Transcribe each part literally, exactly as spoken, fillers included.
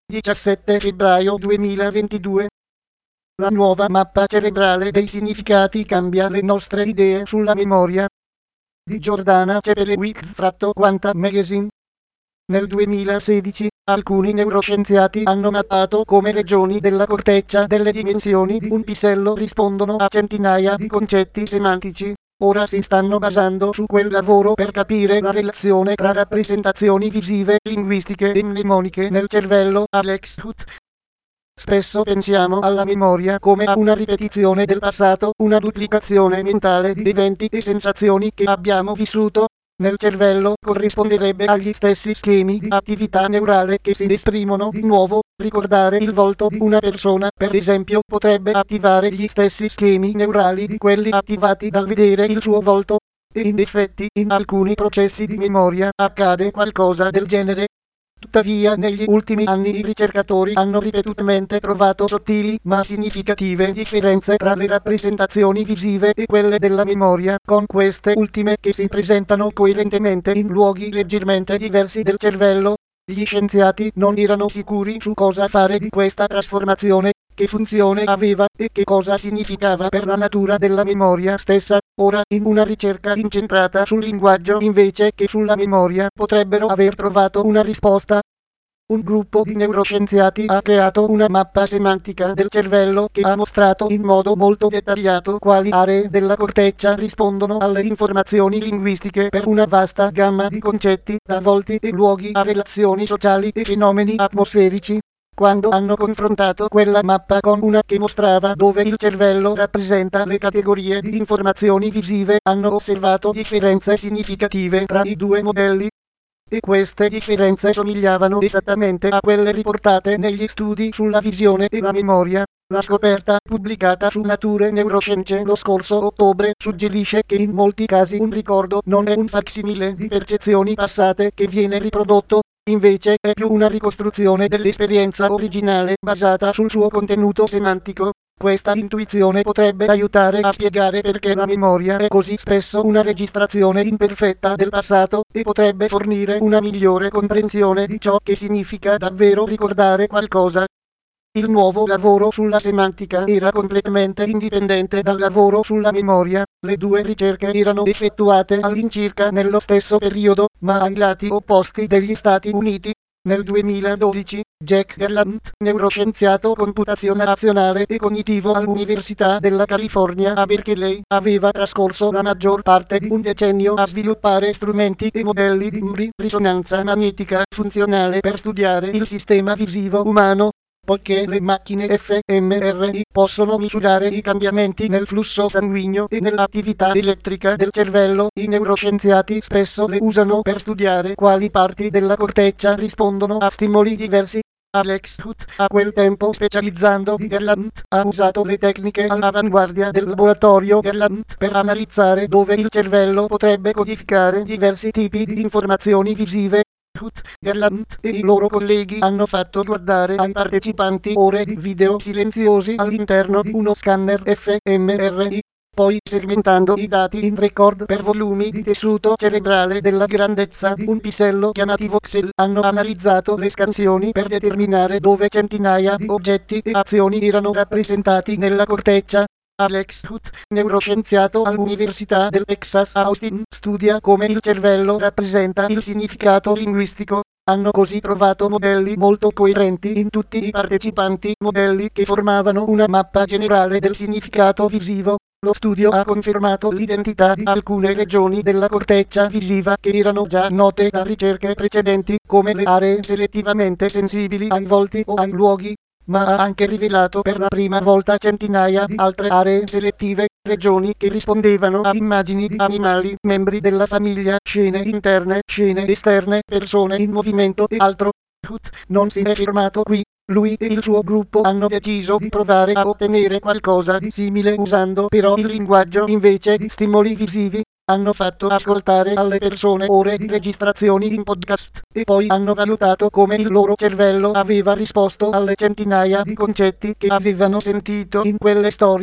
diciassette febbraio duemilaventidue. La nuova mappa cerebrale dei significati cambia le nostre idee sulla memoria. Di Giordana Cepelewicz tratto Quantum Magazine. Nel duemilasedici, alcuni neuroscienziati hanno mappato come regioni della corteccia delle dimensioni di un pisello rispondono a centinaia di concetti semantici. Ora si stanno basando su quel lavoro per capire la relazione tra rappresentazioni visive, linguistiche e mnemoniche nel cervello. Alex Huth. Spesso pensiamo alla memoria come a una ripetizione del passato, una duplicazione mentale di eventi e sensazioni che abbiamo vissuto. Nel cervello corrisponderebbe agli stessi schemi di attività neurale che si esprimono di nuovo. Ricordare il volto di una persona, per esempio, potrebbe attivare gli stessi schemi neurali di quelli attivati dal vedere il suo volto. E in effetti, in alcuni processi di memoria accade qualcosa del genere. Tuttavia, negli ultimi anni i ricercatori hanno ripetutamente trovato sottili ma significative differenze tra le rappresentazioni visive e quelle della memoria, con queste ultime che si presentano coerentemente in luoghi leggermente diversi del cervello. Gli scienziati non erano sicuri su cosa fare di questa trasformazione, che funzione aveva e che cosa significava per la natura della memoria stessa. Ora, in una ricerca incentrata sul linguaggio invece che sulla memoria, potrebbero aver trovato una risposta. Un gruppo di neuroscienziati ha creato una mappa semantica del cervello che ha mostrato in modo molto dettagliato quali aree della corteccia rispondono alle informazioni linguistiche per una vasta gamma di concetti, da volti e luoghi a relazioni sociali e fenomeni atmosferici. Quando hanno confrontato quella mappa con una che mostrava dove il cervello rappresenta le categorie di informazioni visive, hanno osservato differenze significative tra i due modelli. E queste differenze somigliavano esattamente a quelle riportate negli studi sulla visione e la memoria. La scoperta, pubblicata su Nature Neuroscience lo scorso ottobre, suggerisce che in molti casi un ricordo non è un facsimile di percezioni passate che viene riprodotto, invece è più una ricostruzione dell'esperienza originale basata sul suo contenuto semantico. Questa intuizione potrebbe aiutare a spiegare perché la memoria è così spesso una registrazione imperfetta del passato, e potrebbe fornire una migliore comprensione di ciò che significa davvero ricordare qualcosa. Il nuovo lavoro sulla semantica era completamente indipendente dal lavoro sulla memoria. Le due ricerche erano effettuate all'incirca nello stesso periodo, ma ai lati opposti degli Stati Uniti. Nel duemiladodici, Jack Gallant, neuroscienziato computazionale e cognitivo all'Università della California a Berkeley, aveva trascorso la maggior parte di un decennio a sviluppare strumenti e modelli di risonanza magnetica funzionale per studiare il sistema visivo umano. Poiché le macchine F M R I possono misurare i cambiamenti nel flusso sanguigno e nell'attività elettrica del cervello, i neuroscienziati spesso le usano per studiare quali parti della corteccia rispondono a stimoli diversi. Alex Huth, a quel tempo specializzando di Gallant, ha usato le tecniche all'avanguardia del laboratorio Gallant per analizzare dove il cervello potrebbe codificare diversi tipi di informazioni visive. Huth, Gallant e i loro colleghi hanno fatto guardare ai partecipanti ore di video silenziosi all'interno di uno scanner F M R I, poi segmentando i dati in record per volumi di tessuto cerebrale della grandezza di un pisello chiamati voxel, hanno analizzato le scansioni per determinare dove centinaia di oggetti e azioni erano rappresentati nella corteccia. Alex Huth, neuroscienziato all'Università del Texas a Austin, studia come il cervello rappresenta il significato linguistico. Hanno così trovato modelli molto coerenti in tutti i partecipanti, modelli che formavano una mappa generale del significato visivo. Lo studio ha confermato l'identità di alcune regioni della corteccia visiva che erano già note da ricerche precedenti, come le aree selettivamente sensibili ai volti o ai luoghi, ma ha anche rivelato per la prima volta centinaia di altre aree selettive, regioni che rispondevano a immagini di animali, membri della famiglia, scene interne, scene esterne, persone in movimento e altro. Huth non si è fermato qui. Lui e il suo gruppo hanno deciso di provare a ottenere qualcosa di simile usando però il linguaggio invece di stimoli visivi. Hanno fatto ascoltare alle persone ore di registrazioni in podcast, e poi hanno valutato come il loro cervello aveva risposto alle centinaia di concetti che avevano sentito in quelle storie.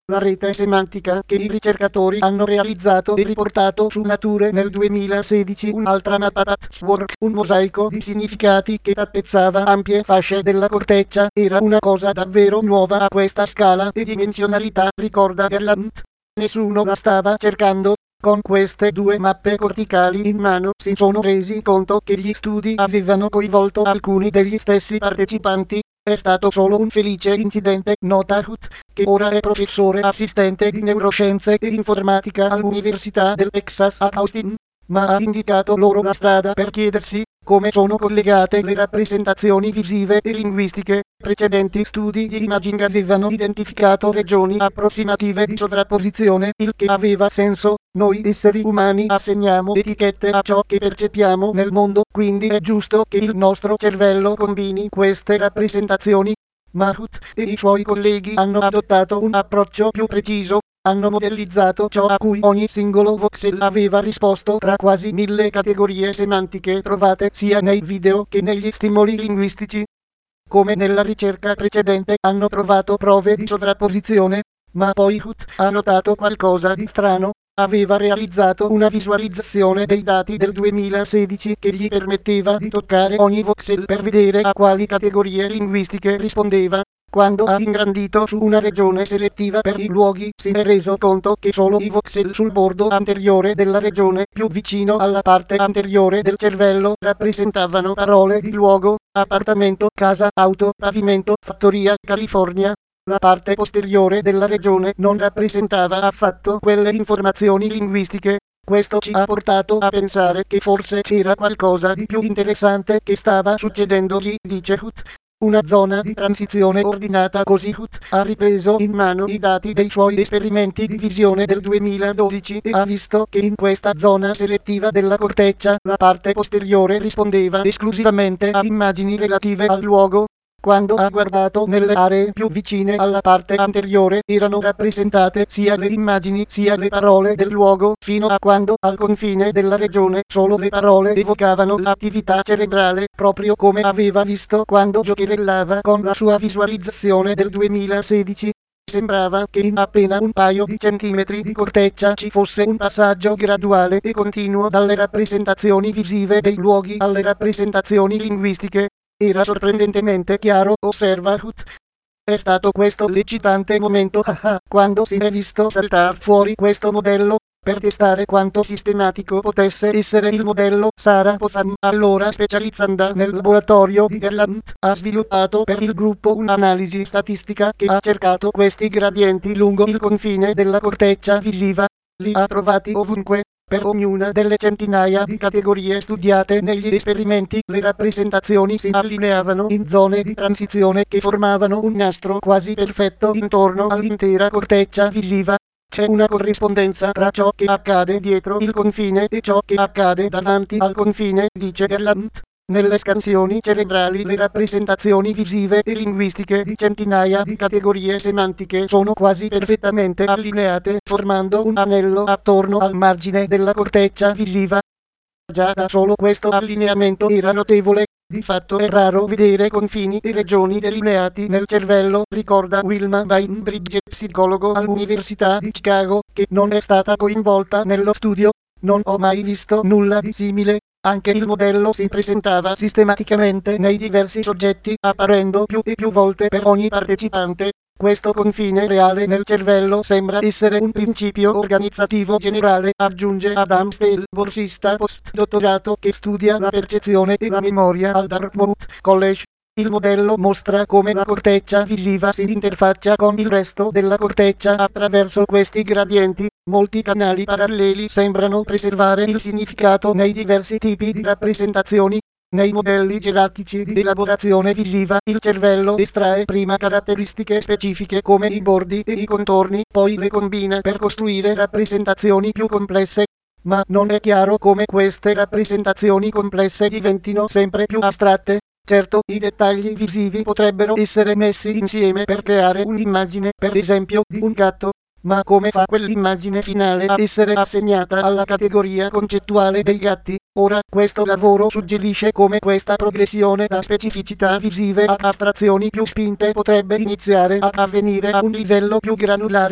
La rete semantica che i ricercatori hanno realizzato e riportato su Nature nel duemilasedici, un'altra mappa patchwork, un mosaico di significati che tappezzava ampie fasce della corteccia, era una cosa davvero nuova a questa scala e dimensionalità, ricorda Garland. Nessuno la stava cercando. Con queste due mappe corticali in mano si sono resi conto che gli studi avevano coinvolto alcuni degli stessi partecipanti. È stato solo un felice incidente, nota Huth, che ora è professore assistente di neuroscienze e informatica all'Università del Texas a Austin, ma ha indicato loro la strada per chiedersi come sono collegate le rappresentazioni visive e linguistiche. Precedenti studi di imaging avevano identificato regioni approssimative di sovrapposizione, il che aveva senso. Noi esseri umani assegniamo etichette a ciò che percepiamo nel mondo, quindi è giusto che il nostro cervello combini queste rappresentazioni. Mahut e i suoi colleghi hanno adottato un approccio più preciso. Hanno modellizzato ciò a cui ogni singolo voxel aveva risposto tra quasi mille categorie semantiche trovate sia nei video che negli stimoli linguistici. Come nella ricerca precedente, hanno trovato prove di sovrapposizione, ma poi Huth ha notato qualcosa di strano. Aveva realizzato una visualizzazione dei dati del duemilasedici che gli permetteva di toccare ogni voxel per vedere a quali categorie linguistiche rispondeva. Quando ha ingrandito su una regione selettiva per i luoghi, si è reso conto che solo i voxel sul bordo anteriore della regione, più vicino alla parte anteriore del cervello, rappresentavano parole di luogo: appartamento, casa, auto, pavimento, fattoria, California. La parte posteriore della regione non rappresentava affatto quelle informazioni linguistiche. Questo ci ha portato a pensare che forse c'era qualcosa di più interessante che stava succedendogli, dice Huth. Una zona di transizione ordinata. Così Huth ha ripreso in mano i dati dei suoi esperimenti di visione del duemiladodici e ha visto che in questa zona selettiva della corteccia la parte posteriore rispondeva esclusivamente a immagini relative al luogo. Quando ha guardato nelle aree più vicine alla parte anteriore, erano rappresentate sia le immagini sia le parole del luogo, fino a quando, al confine della regione, solo le parole evocavano l'attività cerebrale, proprio come aveva visto quando giocherellava con la sua visualizzazione del duemilasedici. Sembrava che in appena un paio di centimetri di corteccia ci fosse un passaggio graduale e continuo dalle rappresentazioni visive dei luoghi alle rappresentazioni linguistiche. Era sorprendentemente chiaro, osserva Huth. È stato questo l'eccitante momento quando si è visto saltar fuori questo modello. Per testare quanto sistematico potesse essere il modello, Sarah Popham, allora specializzanda nel laboratorio di Garland, ha sviluppato per il gruppo un'analisi statistica che ha cercato questi gradienti lungo il confine della corteccia visiva. Li ha trovati ovunque. Per ognuna delle centinaia di categorie studiate negli esperimenti, le rappresentazioni si allineavano in zone di transizione che formavano un nastro quasi perfetto intorno all'intera corteccia visiva. C'è una corrispondenza tra ciò che accade dietro il confine e ciò che accade davanti al confine, dice Garland. Nelle scansioni cerebrali le rappresentazioni visive e linguistiche di centinaia di categorie semantiche sono quasi perfettamente allineate, formando un anello attorno al margine della corteccia visiva. Già da solo questo allineamento era notevole. Di fatto è raro vedere confini e regioni delineati nel cervello, ricorda Wilma Bainbridge, psicologo all'Università di Chicago, che non è stata coinvolta nello studio. Non ho mai visto nulla di simile. Anche il modello si presentava sistematicamente nei diversi soggetti, apparendo più e più volte per ogni partecipante. Questo confine reale nel cervello sembra essere un principio organizzativo generale, aggiunge Adam Steele, borsista postdottorato che studia la percezione e la memoria al Dartmouth College. Il modello mostra come la corteccia visiva si interfaccia con il resto della corteccia attraverso questi gradienti. Molti canali paralleli sembrano preservare il significato nei diversi tipi di rappresentazioni. Nei modelli gerarchici di elaborazione visiva, il cervello estrae prima caratteristiche specifiche come i bordi e i contorni, poi le combina per costruire rappresentazioni più complesse. Ma non è chiaro come queste rappresentazioni complesse diventino sempre più astratte. Certo, i dettagli visivi potrebbero essere messi insieme per creare un'immagine, per esempio, di un gatto. Ma come fa quell'immagine finale a essere assegnata alla categoria concettuale dei gatti? Ora, questo lavoro suggerisce come questa progressione da specificità visive a astrazioni più spinte potrebbe iniziare a avvenire a un livello più granulare.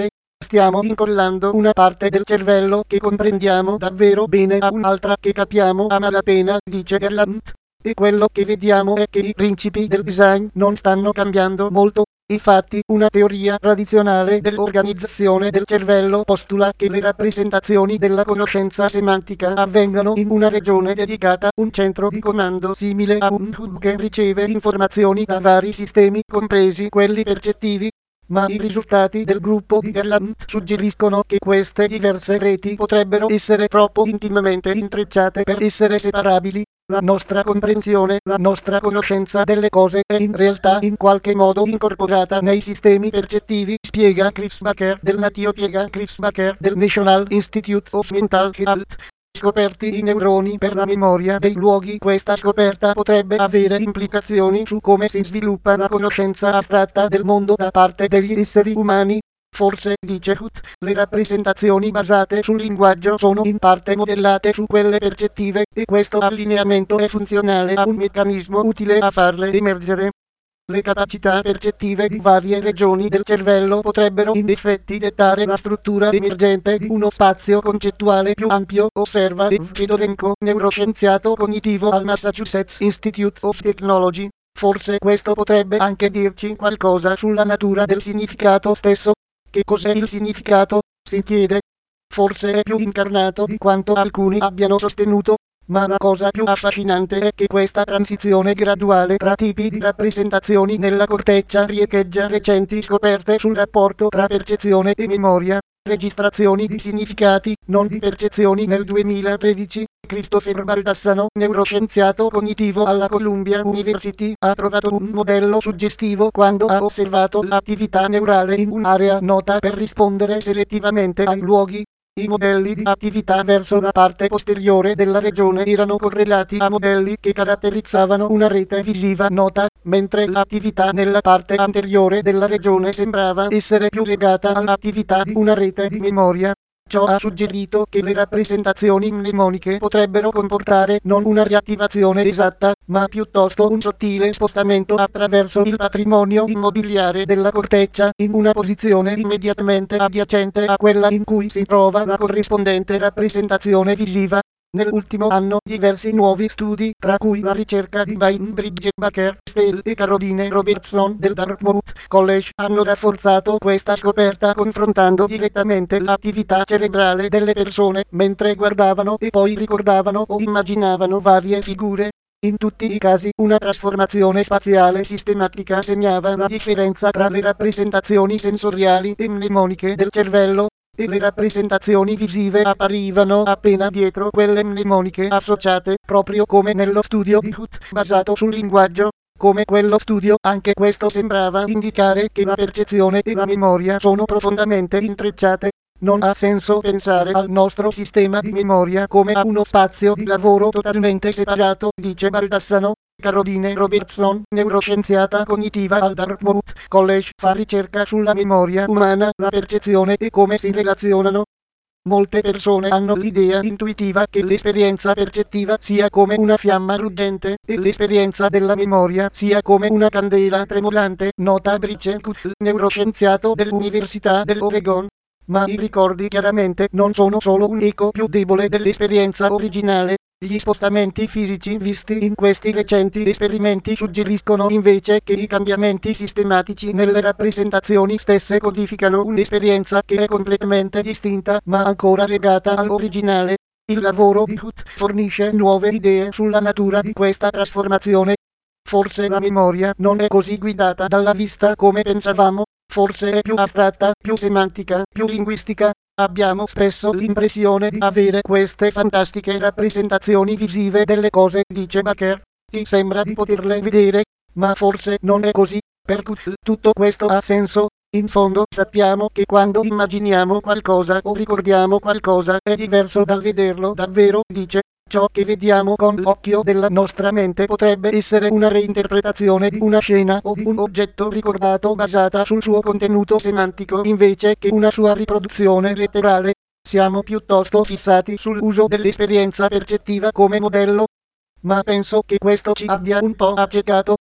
Stiamo incollando una parte del cervello che comprendiamo davvero bene a un'altra che capiamo a malapena, dice Garland. E quello che vediamo è che i principi del design non stanno cambiando molto. Infatti, una teoria tradizionale dell'organizzazione del cervello postula che le rappresentazioni della conoscenza semantica avvengano in una regione dedicata, un centro di comando simile a un hub che riceve informazioni da vari sistemi, compresi quelli percettivi. Ma i risultati del gruppo di Garland suggeriscono che queste diverse reti potrebbero essere troppo intimamente intrecciate per essere separabili. La nostra comprensione, la nostra conoscenza delle cose è in realtà in qualche modo incorporata nei sistemi percettivi, spiega Chris Baker del Natio piega Chris Baker del National Institute of Mental Health. Scoperti i neuroni per la memoria dei luoghi. Questa scoperta potrebbe avere implicazioni su come si sviluppa la conoscenza astratta del mondo da parte degli esseri umani. Forse, dice Huth, le rappresentazioni basate sul linguaggio sono in parte modellate su quelle percettive, e questo allineamento è funzionale a un meccanismo utile a farle emergere. Le capacità percettive di varie regioni del cervello potrebbero in effetti dettare la struttura emergente di uno spazio concettuale più ampio, osserva Ev Fedorenko, neuroscienziato cognitivo al Massachusetts Institute of Technology. Forse questo potrebbe anche dirci qualcosa sulla natura del significato stesso. Che cos'è il significato? Si chiede. Forse è più incarnato di quanto alcuni abbiano sostenuto. Ma la cosa più affascinante è che questa transizione graduale tra tipi di rappresentazioni nella corteccia riecheggia recenti scoperte sul rapporto tra percezione e memoria. Registrazioni di significati, non di percezioni. Nel duemilatredici, Christopher Baldassano, neuroscienziato cognitivo alla Columbia University, ha trovato un modello suggestivo quando ha osservato l'attività neurale in un'area nota per rispondere selettivamente ai luoghi. I modelli di attività verso la parte posteriore della regione erano correlati a modelli che caratterizzavano una rete visiva nota, mentre l'attività nella parte anteriore della regione sembrava essere più legata all'attività di una rete di memoria. Ciò ha suggerito che le rappresentazioni mnemoniche potrebbero comportare non una riattivazione esatta, ma piuttosto un sottile spostamento attraverso il patrimonio immobiliare della corteccia, in una posizione immediatamente adiacente a quella in cui si trova la corrispondente rappresentazione visiva. Nell'ultimo anno diversi nuovi studi, tra cui la ricerca di Bainbridge, Baker, Steele e Caroline Robertson del Dartmouth College, hanno rafforzato questa scoperta confrontando direttamente l'attività cerebrale delle persone mentre guardavano e poi ricordavano o immaginavano varie figure. In tutti i casi una trasformazione spaziale sistematica segnava la differenza tra le rappresentazioni sensoriali e mnemoniche del cervello, e le rappresentazioni visive apparivano appena dietro quelle mnemoniche associate, proprio come nello studio di Huth basato sul linguaggio. Come quello studio, anche questo sembrava indicare che la percezione e la memoria sono profondamente intrecciate. Non ha senso pensare al nostro sistema di memoria come a uno spazio di lavoro totalmente separato, dice Baldassano. Caroline Robertson, neuroscienziata cognitiva al Dartmouth College, fa ricerca sulla memoria umana, la percezione e come si relazionano. Molte persone hanno l'idea intuitiva che l'esperienza percettiva sia come una fiamma ruggente, e l'esperienza della memoria sia come una candela tremolante, nota Brice Kuhl, neuroscienziato dell'Università dell'Oregon. Ma i ricordi chiaramente non sono solo un eco più debole dell'esperienza originale. Gli spostamenti fisici visti in questi recenti esperimenti suggeriscono invece che i cambiamenti sistematici nelle rappresentazioni stesse codificano un'esperienza che è completamente distinta ma ancora legata all'originale. Il lavoro di Huth fornisce nuove idee sulla natura di questa trasformazione. Forse la memoria non è così guidata dalla vista come pensavamo. Forse è più astratta, più semantica, più linguistica. Abbiamo spesso l'impressione di avere queste fantastiche rappresentazioni visive delle cose, dice Baker. Ti sembra di poterle vedere, ma forse non è così. Per cui tutto questo ha senso. In fondo sappiamo che quando immaginiamo qualcosa o ricordiamo qualcosa è diverso dal vederlo davvero, dice. Ciò che vediamo con l'occhio della nostra mente potrebbe essere una reinterpretazione di una scena o di un oggetto ricordato basata sul suo contenuto semantico invece che una sua riproduzione letterale. Siamo piuttosto fissati sull'uso dell'esperienza percettiva come modello. Ma penso che questo ci abbia un po' accecato.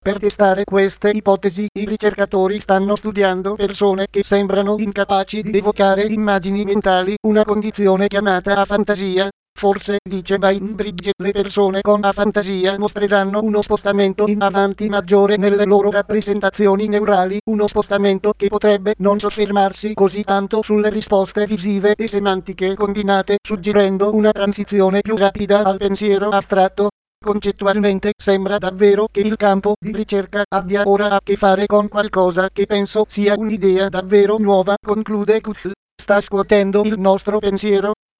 Per testare queste ipotesi, i ricercatori stanno studiando persone che sembrano incapaci di evocare immagini mentali, una condizione chiamata afantasia. Forse, dice Bainbridge, le persone con afantasia mostreranno uno spostamento in avanti maggiore nelle loro rappresentazioni neurali, uno spostamento che potrebbe non soffermarsi così tanto sulle risposte visive e semantiche combinate, suggerendo una transizione più rapida al pensiero astratto. Concettualmente sembra davvero che il campo di ricerca abbia ora a che fare con qualcosa che penso sia un'idea davvero nuova, conclude Kuhl. Sta scuotendo il nostro pensiero.